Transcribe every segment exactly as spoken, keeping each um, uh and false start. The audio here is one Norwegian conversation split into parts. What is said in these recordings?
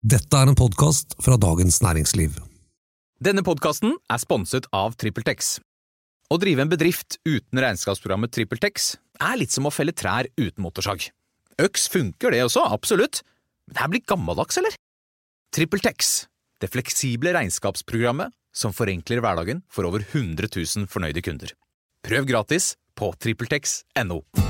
Dette er en podcast fra Dagens Næringsliv. Denne podcasten er sponset av TrippelTex. Å drive en bedrift uten regnskapsprogrammet TrippelTex er litt som å felle trær uten motorsag. Øks funker det også, absolutt. Men det her blir gammeldags, eller? TrippelTex, det fleksible regnskapsprogrammet som forenkler hverdagen for over hundre tusen fornøyde kunder. Prøv gratis på trippeltex punktum no.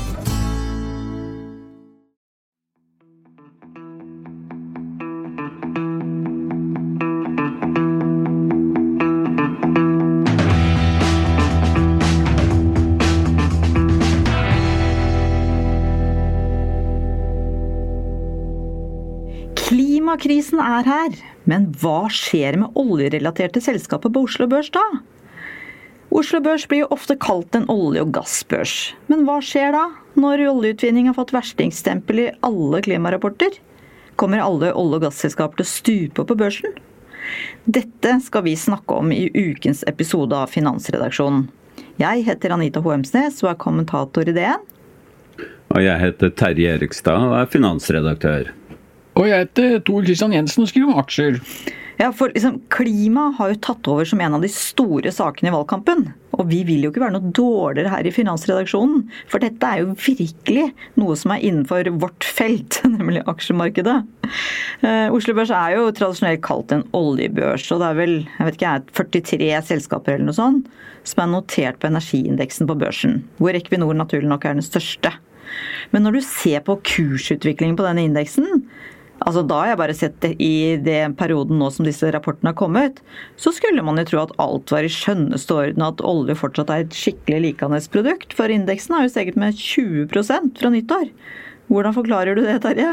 Klimakrisen er her, men hva skjer med oljerelaterte selskaper på Oslo Børs da? Oslo Børs blir jo ofte kalt en olje- og gassbørs. Men hva skjer da, når oljeutvinning har fått verstingsstempel i alle klimarapporter? Kommer alle olje- og gasselskaper til å stupe på børsen? Dette skal vi snakke om i ukens episode av Finansredaksjonen. Jeg heter Anita Hoemsnes og er kommentator i D N. Og jeg heter Terje Erikstad og er finansredaktør. Og jeg heter Tor Christian Jensen og skriver om aksjer. Ja, for liksom, klima har jo tatt over som en av de store sakene i valgkampen. Og vi vil jo ikke være noe dårligere her i Finansredaksjonen. For dette er jo virkelig noe som er innenfor vårt felt, nemlig aksjemarkedet. Uh, Oslo Børs er jo tradisjonelt kalt en oljebørs, og det er vel, jeg vet ikke, førtitre selskaper eller noe sånt, som er notert på energiindeksen på børsen, hvor Equinor naturlig nok er den største. Men når du ser på kursutviklingen på denne indeksen, altså da har jeg bare sett det i den perioden nå som disse rapportene har kommet, så skulle man jo tro at alt var i skjønneste orden, at olje fortsatt er et skikkelig likandes-produkt, for indeksen har jo steget med tjue prosent fra nyttår. Hvordan forklarer du det, Terje?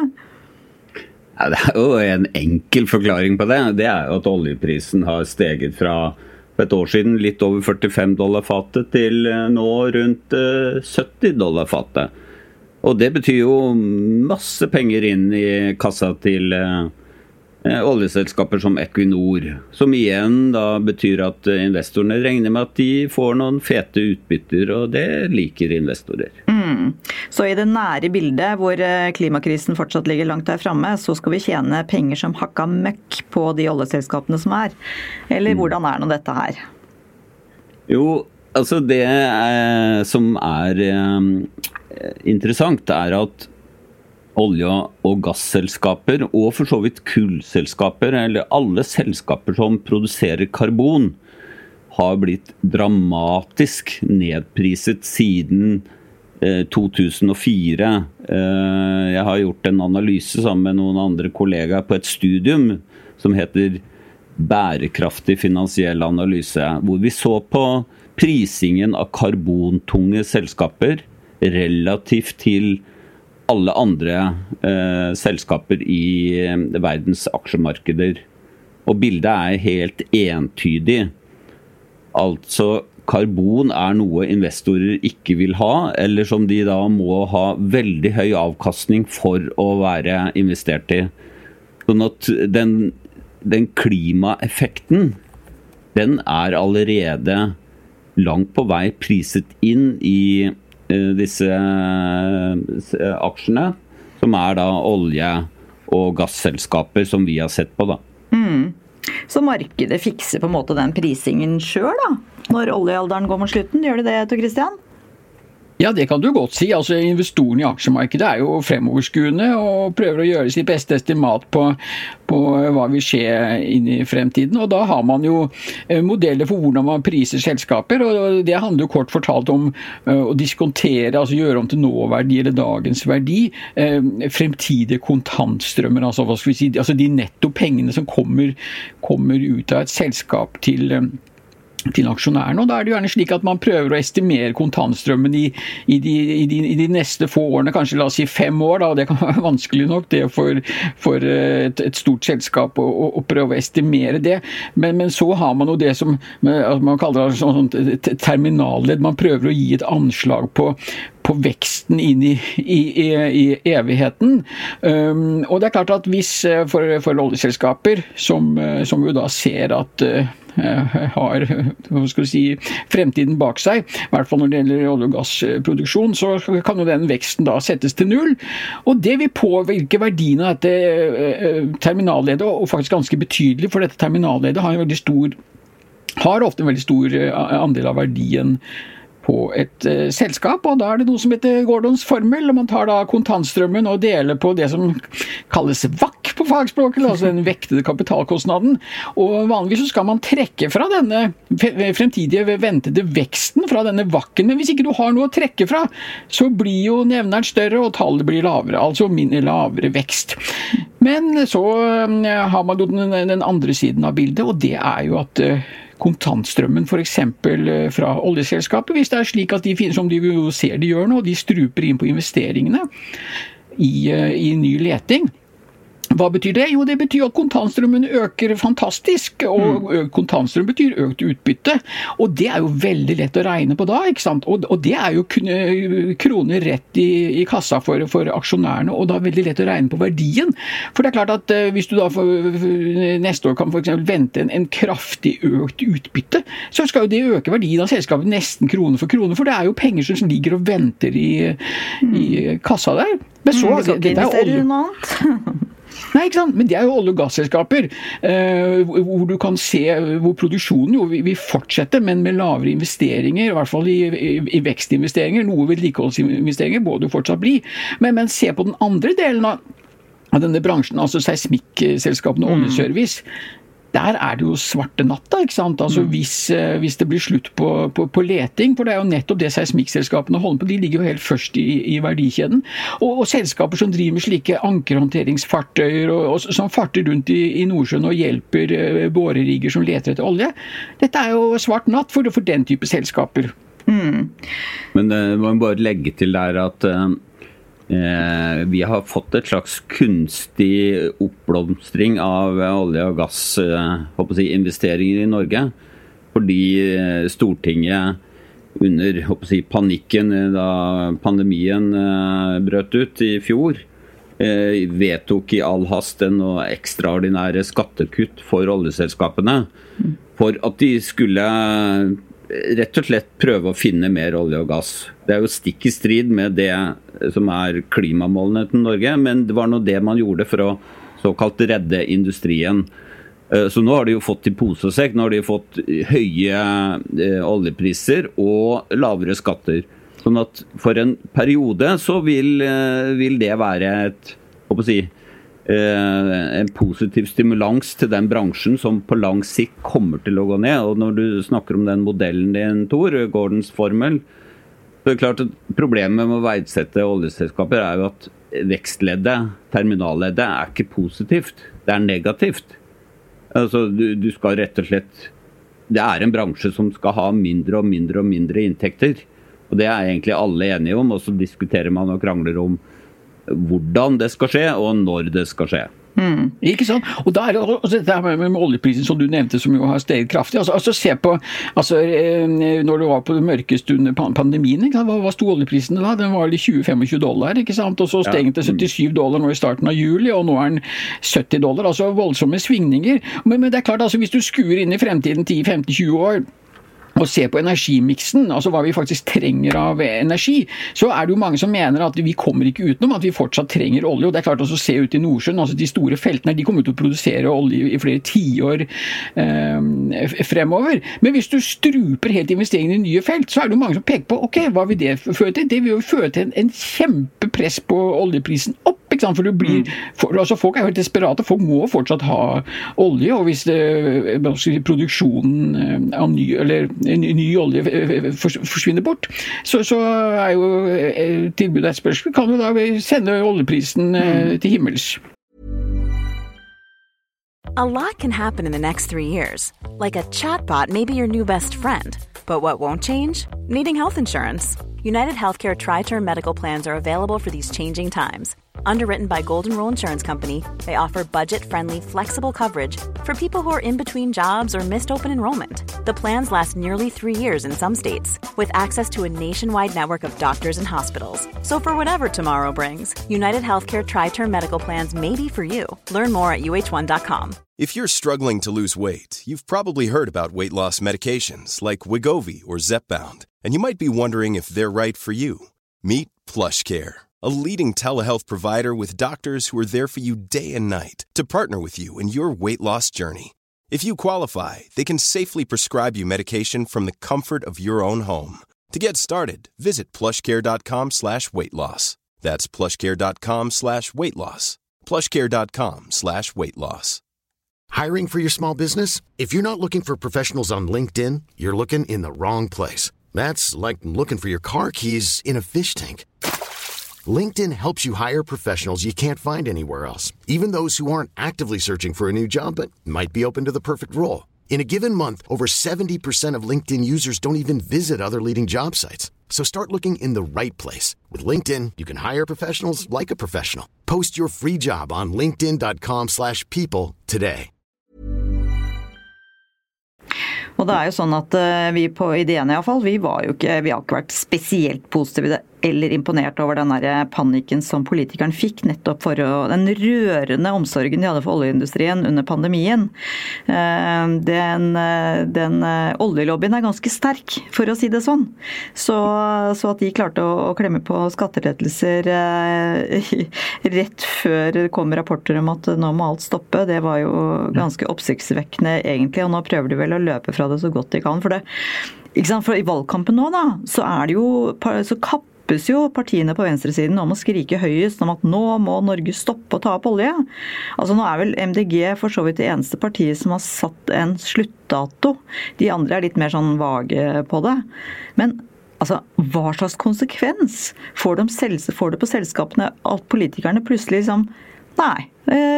Ja, det er jo en enkel forklaring på det. Det er jo at oljeprisen har steget fra for et år siden litt over førtifem dollar fatet til nå rundt sytti dollar fatet. Og det betyr jo masse penger inn i kassa til eh, oljeselskaper som Equinor, som igjen da betyr at investorene regner med at de får noen fete utbytter, og det liker investorer. Mm. Så i det nære bildet, hvor klimakrisen fortsatt ligger langt der fremme, så skal vi tjene penger som hakka møkk på de oljeselskapene som er. Eller hvordan er nå dette her? Jo, altså det er, som er eh, interessant er at olje- og gasselskaper og for så vidt kullselskaper, eller alle selskaper som produserer karbon, har blitt dramatisk nedpriset siden eh, to tusen og fire. Eh, jeg har gjort en analyse sammen med noen andre kollegaer på et studium som heter Bærekraftig finansiell analyse, hvor vi så på prisingen av karbontunge selskaper relativt til alle andre eh, selskaper i eh, verdens aksjemarkeder. Og bildet er helt entydig. Altså, karbon er noe investorer ikke vil ha, eller som de da må ha veldig høy avkastning for å være investert i. Sånn at den, den klimaeffekten, den er allerede langt på vei priset inn i disse aksjene, som er da olje- og gasselskaper som vi har sett på da. Mm. Så markedet fikser på en måte den prisingen selv da, når oljealderen går mot slutten, gjør det det, Tor Christian? Ja, det kan du godt si. Altså, investorene i aksjemarkedet er jo fremoverskuende og prøver å gjøre sitt beste estimat på, på hva vil skje inn i fremtiden. Og da har man jo modeller for hvordan man priser selskaper, og det handler jo kort fortalt om å diskontere, altså gjøre om til nåverdi eller dagens verdi, fremtidige kontantstrømmer, altså, hva skal vi si, altså de netto pengene som kommer, kommer ut av et selskap til til aksjonærene, og da er det jo gjerne slik at man prøver å estimere kontantstrømmen i, i, de, i, de, i de neste få årene, kanskje la oss si fem år, da, og det kan være vanskelig nok det for, for et, et stort selskap å, å, å prøve å estimere det, men, men så har man jo det som man kaller det sånn, sånn terminalledd, man prøver å gi et anslag på på veksten inn i, i, i, i evigheten. Um, og det er klart at hvis for, for oljeselskaper som, som jo da ser at uh, har hva skal vi si, fremtiden bak seg, i hvert fall når det gjelder olje- og gassproduksjon, så kan jo den veksten da settes til null. Og det vil påvirke verdien av dette terminalledet, og faktisk ganske betydelig, for dette terminalledet har en veldig stor, har ofte en veldig stor andel av verdien på et uh, selskap, og da er det noe som heter Gordons formel, og man tar da kontantstrømmen og deler på det som kalles V A C på fagspråket, altså den vektede kapitalkostnaden, og vanligvis så skal man trekke fra denne fremtidige ventede veksten fra denne V A C-en, men hvis ikke du har noe å trekke fra, så blir jo nevneren større, og tallet blir lavere, altså mindre lavere vekst. Men så uh, har man jo den, den andre siden av bildet, og det er jo at uh, kontantstrømmen for eksempel fra oljeselskapet, hvis det er slik at de, som de jo ser de gjør nå, de struper inn på investeringene i, i ny leting. Hva betyr det? Jo, det betyr at kontantstrømmen øker fantastisk, og økt kontantstrøm betyr økt utbytte, og det er jo veldig lett å regne på da, ikke sant? Og, og det er jo kroner rett i, i kassa for, for aksjonærene, og da er veldig lett å regne på verdien. For det er klart at uh, hvis du da for, neste år kan for eksempel vente en, en kraftig økt utbytte, så skal jo det øke verdien av selskapet nesten krone for krone, for det er jo penger som ligger og venter i, i kassa der. Men så, mm, det skal ikke investere i noe annet. Nei, ikke sant? Men det er jo olje- og gasselskaper, eh, hvor du kan se hvor produksjonen jo vil fortsette, men med lavere investeringer, i hvert fall i, i, i vekstinvesteringer, noe vedlikeholdsinvesteringer både fortsatt bli. Men, men se på den andre delen av, av denne bransjen, altså seismikkselskapene og oljeservice. Der er det jo svarte natta, ikke sant? Altså mm. hvis, hvis det blir slutt på, på, på leting, for det er jo nettopp det seismikkselskapene holder på, de ligger jo helt først i, i verdikjeden. Og, og selskaper som driver med slike ankerhåndteringsfartøyer, og, og som farter rundt i, i Nordsjøen og hjelper uh, bårerigger som leter etter olje, dette er jo svart natt for, for den type selskaper. Mm. Men det uh, må jeg bare legge til der at uh, Eh, vi har fått et slags kunstig oppblomstring av olje- og gass eh, håper jeg, investeringer i Norge, fordi eh, Stortinget under håper jeg, panikken da pandemien eh, brøt ut i fjor, eh, vedtok i all hast en og ekstraordinære skattekutt for oljeselskapene, for at de skulle rett og slett prøve å finne mer olje og gass. Det er jo stikk i strid med det som er klimamålene til Norge, men det var nå det man gjorde for å såkalt redde industrien. Så nå har de jo fått i pose og sekk, nå har de fått høye oljepriser og lavere skatter. Sånn at for en periode så vil, vil det være et, håper jeg, en positiv stimulans til den bransjen som på lang sikt kommer til å gå ned. Og når du snakker om den modellen din, Tor, Gordons formel, så er det klart at problemet med å verdsette oljeselskaper er jo at vekstleddet, terminalleddet, er ikke positivt. Det er negativt. Altså, du, du skal rett og slett... Det er en bransje som skal ha mindre og mindre og mindre inntekter. Og det er egentlig alle enige om, og så diskuterer man og krangler om hvordan det skal skje, og når det skal skje. Mm. Ikke sant? Og da er det også dette med, med oljeprisen som du nevnte, som jo har steget kraftig. Altså, altså se på, altså, når du var på det mørkeste under pandemien, ikke sant? Hva, hva stod oljeprisen da? Den var i tjue til femogtjue dollar, ikke sant? Og så steg den til syttisju dollar nå i starten av juli, og nå er den sytti dollar, altså voldsomme svingninger. Men, men det er klart, altså, hvis du skuer inn i fremtiden ti, femten, tjue år, og se på energimiksen, altså hva vi faktisk trenger av energi, så er det jo mange som mener at vi kommer ikke utenom at vi fortsatt trenger olje, og det er klart også å se ut i Nordsjøen, altså de store feltene, de kommer til å produsere olje i flere tiår eh, fremover. Men hvis du struper helt investeringene i nye felt, så er det jo mange som peker på, ok, hva vil det føre til? Det vil jo føre til en, en kjempepress på oljeprisen opp, ikke sant? For du blir, for, altså folk er jo helt desperate, folk må fortsatt ha olje, og hvis det, produksjonen av ny, eller en ny olje forsvinner bort, så, så er jo tilbudet et spørsmål. Kan vi da sende oljeprisen til himmels? A lot can happen in the next three years. Like a chatbot may be your new best friend. But what won't change? Needing health insurance. United Healthcare Tri-Term Medical Plans are available for these changing times. Underwritten by Golden Rule Insurance Company, they offer budget-friendly, flexible coverage For people who are in between jobs or missed open enrollment, the plans last nearly three years in some states, with access to a nationwide network of doctors and hospitals. So for whatever tomorrow brings, United Healthcare Tri-Term Medical Plans may be for you. Learn more at U H one dot com. If you're struggling to lose weight, you've probably heard about weight loss medications like Wegovy or Zepbound, and you might be wondering if they're right for you. Meet PlushCare, a leading telehealth provider with doctors who are there for you day and night to partner with you in your weight loss journey. If you qualify, they can safely prescribe you medication from the comfort of your own home. To get started, visit plushcare.com slash weight loss. That's plushcare.com slash weight loss. plushcare.com slash weight loss. Hiring for your small business? If you're not looking for professionals on LinkedIn, you're looking in the wrong place. That's like looking for your car keys in a fish tank. LinkedIn helps you hire professionals you can't find anywhere else, even those who aren't actively searching for a new job but might be open to the perfect role. In a given month, over seventy percent of LinkedIn users don't even visit other leading job sites. So start looking in the right place. With LinkedIn, you can hire professionals like a professional. Post your free job on linkedin.com slash people today. Og det er jo sånn at vi på Ideen i hvert fall, vi var jo ikke, vi har ikke vært spesielt positive eller imponert over den der panikken som politikeren fikk nettopp for å, den rørende omsorgen de hadde for oljeindustrien under pandemien. Den, den oljelobbyen er ganske sterk, for å si det sånn. Så, så at de klarte å, å klemme på skatterettelser rett før det kom rapporter om at nå må alt stoppe, det var jo ganske oppsiktsvekkende egentlig, og nå prøver de vel å løpe fra det så godt de kan. For det, ikke sant? For i valgkampen nå da, så er det jo, så kapp jo partiene på venstresiden om å skrike høyest om at nå må Norge stoppe å ta opp olje. Altså nå er vel M D G for så vidt det eneste partiet som har satt en sluttdato. De andre er litt mer sånn vage på det. Men altså, hva slags konsekvens får de, selv, får det på selskapene at politikerne plutselig liksom nei,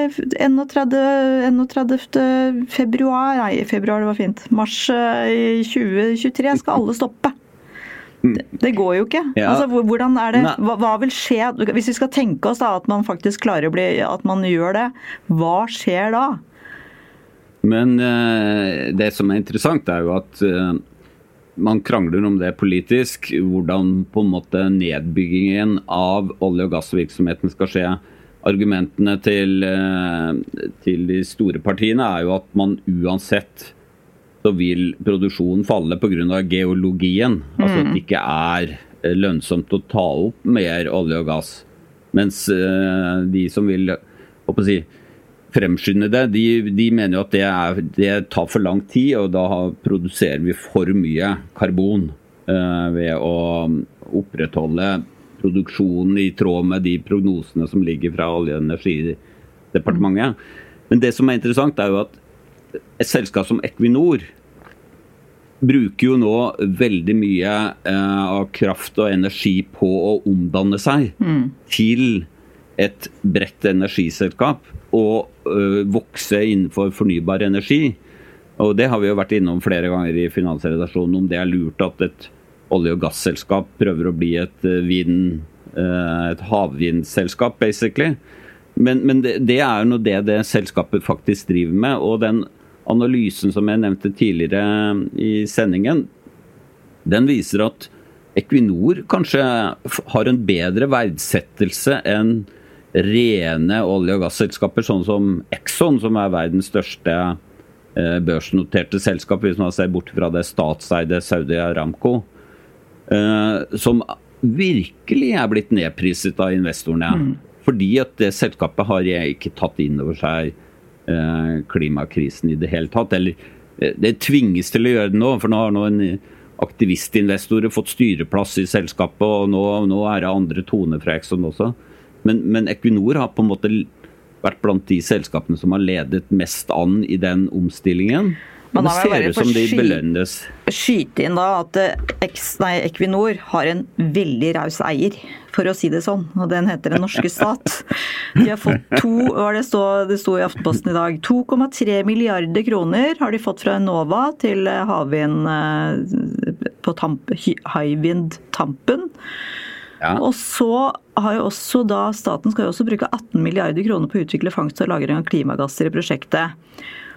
enogtredivte februar, nei, februar det var fint, mars i tjue tjuetre skal alle stoppe. Det, det går jo ikke. Ja. Altså, hvordan er det, hva, hva vil skje, hvis vi skal tenke oss da, at man faktisk klarer å bli, at man gjør det, hva skjer da? Men uh, det som er interessant er jo at uh, man krangler om det politisk, hvordan på en måte nedbyggingen av olje- og gassvirksomheten skal skje. Argumentene til, uh, til de store partiene er jo at man uansett så vil produksjonen falle på grunn av geologien, mm. altså at det ikke er lønnsomt å ta opp mer olje og gass. Mens uh, de som vil håper jeg, fremskynde det, de, de mener jo at det, er, det tar for lang tid, og da produserer vi for mye karbon uh, ved å opprettholde produksjonen i tråd med de prognosene som ligger fra Olje- og energidepartementet. Men det som er interessant er jo at et selskap som Equinor bruker jo nå veldig mye eh, av kraft og energi på å omdanne seg mm. til et bredt energiselskap og øh, vokse innenfor fornybar energi. Og det har vi jo vært innom flere ganger i Finansredaksjonen, om det er lurt at et olje- og gasselskap prøver å bli et, vind, øh, et havvindselskap, basically. Men, men det, det er jo noe det det selskapet faktisk driver med, og den analysen som jeg nevnte tidligere i sendingen, den viser at Equinor kanskje har en bedre verdsettelse enn rene olje- og gasselskaper, sånn som Exxon, som er verdens største eh, børsnoterte selskap, hvis man ser bort fra det statseide Saudi Aramco, eh, som virkelig er blitt nedpriset av investorene. Mm. Fordi at det selskapet har ikke tatt inn over seg klimakrisen i det hele tatt, eller det tvinges til å gjøre det nå, for nå har noen aktivistinvestorer fått styreplass i selskapet, og nå, nå er det andre toner fra Exxon også. Men, men Equinor har på en måte vært blant de selskapene som har ledet mest an i den omstillingen. Men det ser ut som de belønnes. Skyte inn da at nei, Equinor har en veldig raus eier, for å si det sånn, og den heter den norske stat. De har fått to, hva det stod, det stod i Aftenposten i dag, to komma tre milliarder kroner har de fått fra Enova til havvind på tamp, Hywind Tampen. Ja. Og så har jo også da, staten skal jo også bruke atten milliarder kroner på å utvikle fangst og lagring av klimagasser i prosjektet.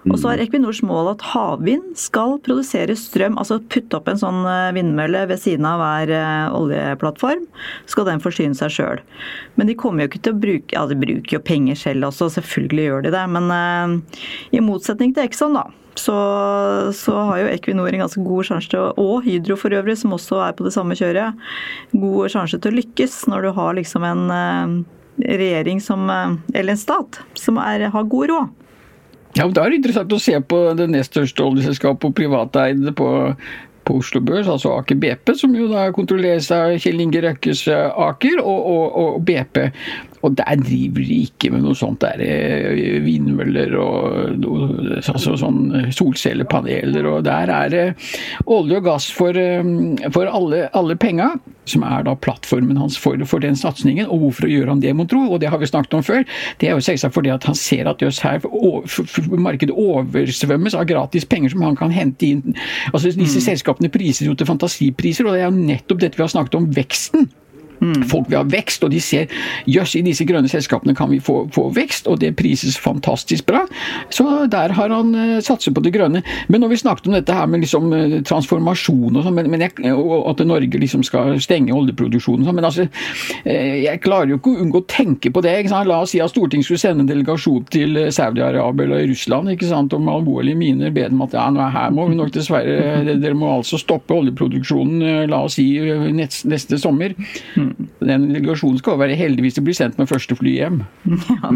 Og så er Equinors mål at havvind skal produsere strøm, altså putte opp en sånn vindmølle ved siden av hver oljeplattform, skal den forsyne seg selv. Men de kommer jo ikke til å bruke, ja de bruker jo penger selv også, selvfølgelig gjør de det, men uh, i motsetning til Exxon da, så, så har jo Equinor en ganske god sjanse til å, og Hydro for øvrig, som også er på det samme kjøret, god sjanse til å lykkes når du har liksom en uh, regjering som, uh, eller en stat, som er, har god råd. Ja, og da er det interessant å se på det nest største oljeselskapet og privateide på, på Oslo Børs, altså Aker B P, som jo da kontrolleres av Kjell Inge Røkkes Aker og, og, og B P. Og der driver de ikke med noe sånt der vindmøller og altså sånn solcellepaneler, og der er det olje og gass for, for alle, alle penger, som er da plattformen hans for, for den satsningen. Og hvorfor gjør han det, må tro? Og det har vi snakket om før. Det er jo selvsagt fordi at han ser at jøss her markedet oversvømmes av gratis penger som han kan hente inn. Altså disse mm. selskapene priser jo til fantasipriser, og det er jo nettopp dette vi har snakket om, veksten. Folk vil ha vekst, og de ser, jøss, i disse grønne selskapene kan vi få, få vekst, og det prises fantastisk bra. Så der har han uh, satset på det grønne. Men når vi snakket om dette her med liksom, uh, transformasjon og sånn, men, men jeg, og at Norge liksom skal stenge oljeproduksjonen, sånn, men altså, uh, jeg klarer jo ikke å unngå å tenke på det, ikke sant? La oss si at Stortinget skulle sende en delegasjon til Saudi-Arabia eller Russland, ikke sant, om alvorlige miner, be dem at ja, nå er her må vi nok dessverre, dere må altså stoppe oljeproduksjonen, uh, la oss si, uh, neste, neste sommer. Mm. Den delegasjonen skal være heldigvis å bli sendt med første fly hjem. Ja,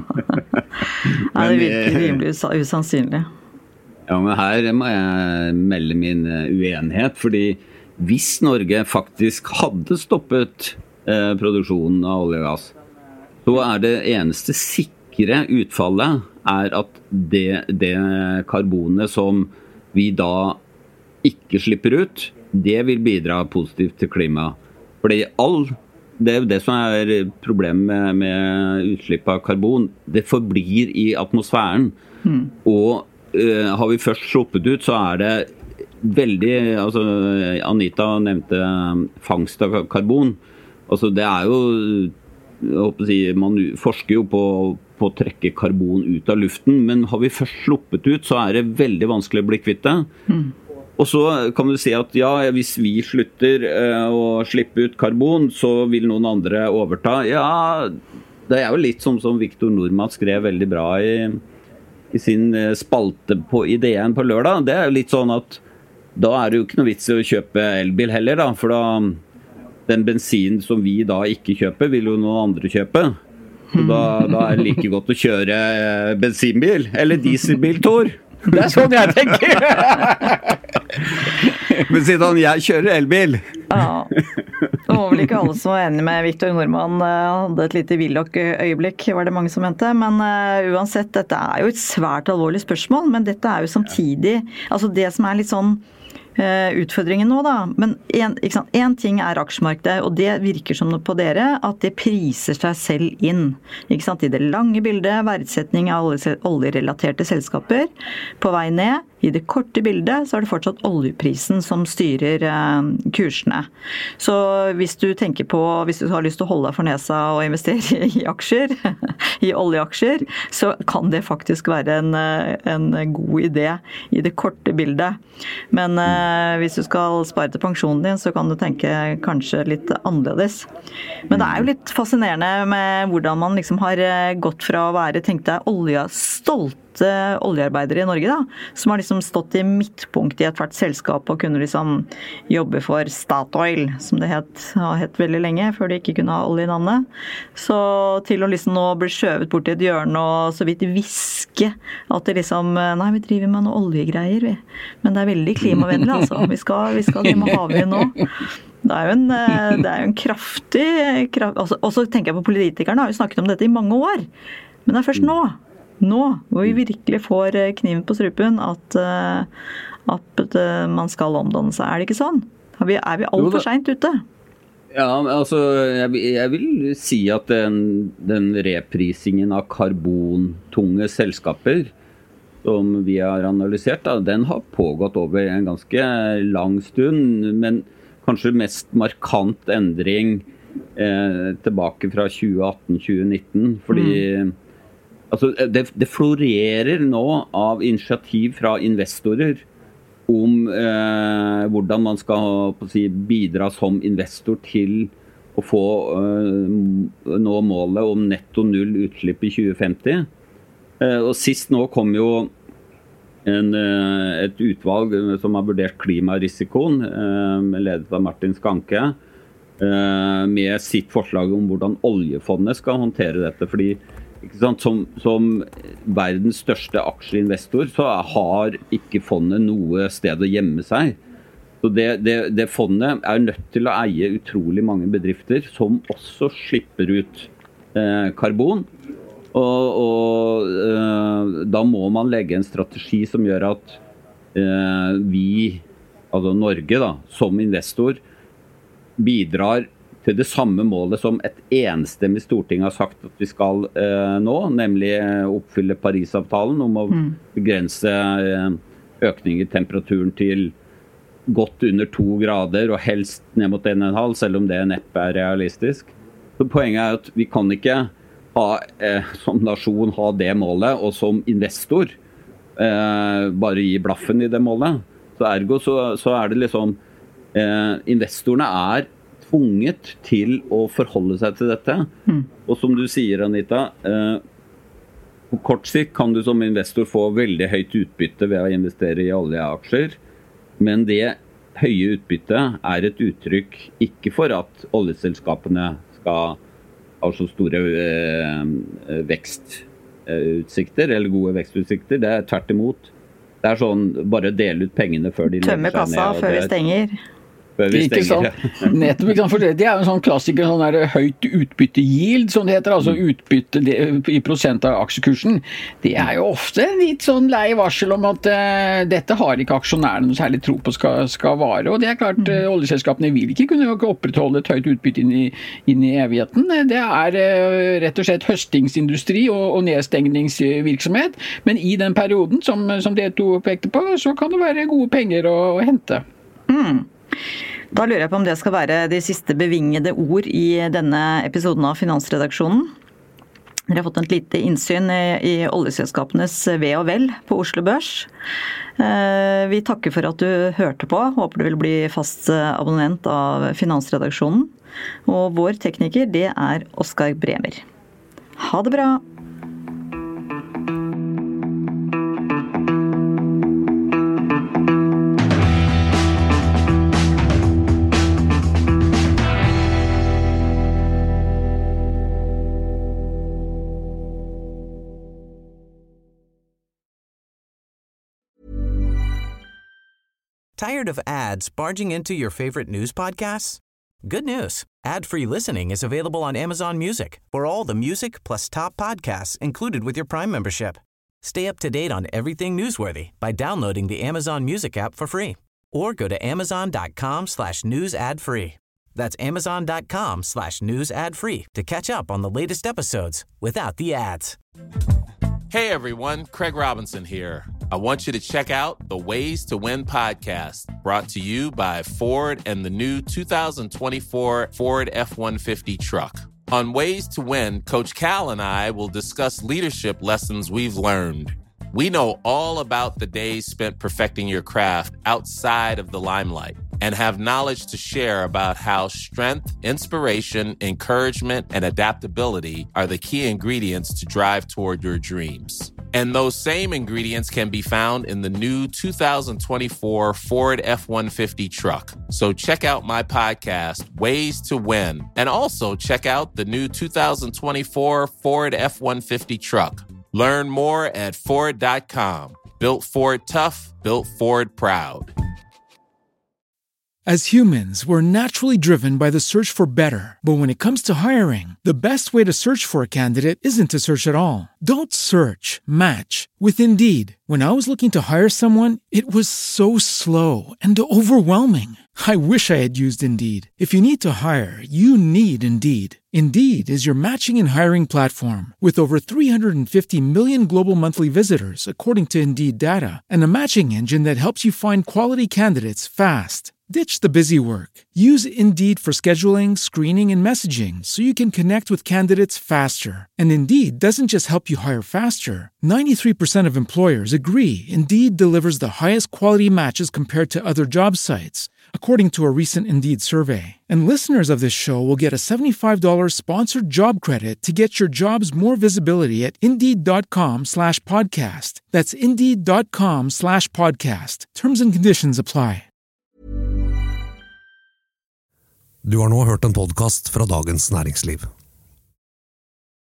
ja det virker rimelig usannsynlig. Ja, men her må jeg melde min uenighet, fordi hvis Norge faktisk hadde stoppet eh, produksjonen av olje og gass, så er det eneste sikre utfallet er at det, det karbonet som vi da ikke slipper ut, det vil bidra positivt til klimaet. Fordi all Det er jo det som er problemet med, med utslipp av karbon. Det forblir i atmosfæren. Mm. Og uh, har vi først sluppet ut, så er det veldig, altså Anita nevnte fangst av karbon. Altså det er jo, jeg håper å si, man forsker jo på, på å trekke karbon ut av luften, men har vi først sluppet ut, så er det veldig vanskelig å bli kvitt det. Mm. Og så kan du si at ja, hvis vi slutter uh, å slippe ut karbon, så vil noen andre overta. Ja, det er jo litt som, som Victor Nordmann skrev veldig bra i, i sin spalte på ideen på lørdag. Det er jo litt sånn at da er det jo ikke noe vits i å kjøpe elbil heller, da, for da, den bensin som vi da ikke kjøper, vil jo noen andre kjøpe. Så da, da er det like godt å kjøre bensinbil, eller dieselbil, Tor. Det er sånn jeg tenker. Men siden jeg kjører elbil. Ja, det var vel ikke alle som var enige med Victor Nordmann. Han hadde et lite villok-øyeblikk, var det mange som mente. Men uh, uansett, dette er jo et svært alvorlig spørsmål, men dette er jo samtidig, altså det som er litt sånn utfordringen nå da, men en, ikke sant, en ting er aksjemarkedet, og det virker som på dere at det priser seg selv inn, ikke sant, i det lange bildet, verdsetning av oljerelaterte selskaper på vei ned. I det korte bildet så er det fortsatt oljeprisen som styrer eh, kursene. Så hvis du tenker på, hvis du har lyst til å holde deg for nesa og investere i aksjer, i oljeaksjer, så kan det faktisk være en, en god idé i det korte bildet. Men eh, hvis du skal spare til pensjonen din, så kan du tenke kanskje litt annerledes. Men det er jo litt fascinerende med hvordan man liksom har gått fra å være, tenkte jeg, oljestolt oljearbeidere i Norge da, som har liksom stått i midtpunkt i et hvert selskap og kunne liksom jobbe for Statoil, som det het, har hett veldig lenge, før de ikke kunne ha olje i navnet. Så til å liksom nå bli skjøvet bort i et hjørne og så vidt viske at det liksom, nei, vi driver med noe oljegreier, vi. Men det er veldig klimavennlig, altså. Vi skal, vi skal drive med havvind nå. Det er jo en, det er jo en kraftig, kraftig og så tenker jeg på politikerne, har jo snakket om dette i mange år, men det er først nå. Nå, hvor vi virkelig får kniven på strupen at, at man skal omdanne seg. Er det ikke sånn? Er vi, er vi alt for sent ute? Ja, altså, jeg, jeg vil si at den, den reprisingen av karbontunge selskaper som vi har analysert, da, den har pågått over en ganske lang stund, men kanskje mest markant endring eh, tilbake fra tjue atten til tjue nitten, fordi mm. altså det, det florerer nå av initiativ fra investorer om eh, hvordan man skal på å si, bidra som investor til å få eh, nå målet om netto null utslipp i tjue femti. Eh, og sist nå kom jo en, eh, et utvalg som har vurdert klimarisikoen, eh, ledet av Martin Skanke, eh, med sitt forslag om hvordan oljefondet skal håndtere dette, fordi ikke sant, som, som verdens største aksjeinvestor så har ikke fondet noe sted å gjemme seg. Så det, det, det fondet er nødt til å eie utrolig mange bedrifter som også slipper ut eh, karbon. Og, og eh, da må man legge en strategi som gjør at eh, vi, altså Norge da, som investor, bidrar til det samme målet som et enstemmig storting har sagt at vi skal eh, nå, nemlig oppfylle Parisavtalen om å begrense eh, økning i temperaturen til godt under to grader og helst ned mot en og en halv, selv om det neppe er realistisk. Så poenget er at vi kan ikke ha, eh, som nasjon ha det målet, og som investor eh, bare gi blaffen i det målet. Så ergo så, så er det liksom, eh, investorene er tvunget til å forholde seg til dette. Mm. Og som du sier, Anita, eh, på kort sikt kan du som investor få veldig høyt utbytte ved å investere i oljeaksjer, men det høye utbyttet er et uttrykk ikke for at oljeselskapene skal ha så store eh, vekstutsikter, eller gode vekstutsikter. Det er tvert imot. Det er sånn, bare dele ut pengene før de tømme kassa før vi stenger. Ikke sant? Nettopp, ikke sant? For det, det er jo en sånn klassiker, sånn der høyt utbytte-yield, som det heter, altså utbytte det, i prosent av aksjekursen. Det er jo ofte en litt sånn lei varsel om at uh, dette har ikke aksjonærene noe særlig tro på skal, skal vare, og det er klart, uh, oljeselskapene vil ikke kunne opprettholde et høyt utbytte inn i, inn i evigheten. Det er uh, rett og slett høstingsindustri og, og nedstengningsvirksomhet, men i den perioden som, som dere to pekte på, så kan det være gode penger å, å hente. Mm. Da lurer jeg på om det skal være de siste bevingede ord i denne episoden av Finansredaksjonen. Dere har fått et lite innsyn i, i oljeselskapenes ve og vel på Oslo Børs. Eh, vi takker for at du hørte på. Håper du vil bli fast abonnent av Finansredaksjonen. Og vår tekniker, det er Oskar Bremer. Ha det bra! Tired of ads barging into your favorite news podcasts? Good news. Ad-free listening is available on Amazon Music for all the music plus top podcasts included with your Prime membership. Stay up to date on everything newsworthy by downloading the Amazon Music app for free or go to amazon.com slash news ad free. That's amazon.com slash news ad free to catch up on the latest episodes without the ads. Hey everyone, Craig Robinson here. I want you to check out the Ways to Win podcast, brought to you by Ford and the new two thousand twenty-four Ford F one fifty truck. On Ways to Win, Coach Cal and I will discuss leadership lessons we've learned. We know all about the days spent perfecting your craft outside of the limelight and have knowledge to share about how strength, inspiration, encouragement, and adaptability are the key ingredients to drive toward your dreams. And those same ingredients can be found in the new two thousand twenty-four Ford F one fifty truck. So check out my podcast, Ways to Win, and also check out the new two thousand twenty-four Ford F one fifty truck. Learn more at Ford dot com. Built Ford tough, built Ford proud. As humans, we're naturally driven by the search for better. But when it comes to hiring, the best way to search for a candidate isn't to search at all. Don't search, match with Indeed. When I was looking to hire someone, it was so slow and overwhelming. I wish I had used Indeed. If you need to hire, you need Indeed. Indeed is your matching and hiring platform with over three hundred fifty million global monthly visitors, according to Indeed data, and a matching engine that helps you find quality candidates fast. Ditch the busy work. Use Indeed for scheduling, screening, and messaging so you can connect with candidates faster. And Indeed doesn't just help you hire faster. ninety-three percent of employers agree Indeed delivers the highest quality matches compared to other job sites, according to a recent Indeed survey. And listeners of this show will get a seventy-five dollars sponsored job credit to get your jobs more visibility at Indeed.com slash podcast. That's Indeed.com slash podcast. Terms and conditions apply. Du har nå hørt en podcast fra Dagens Næringsliv.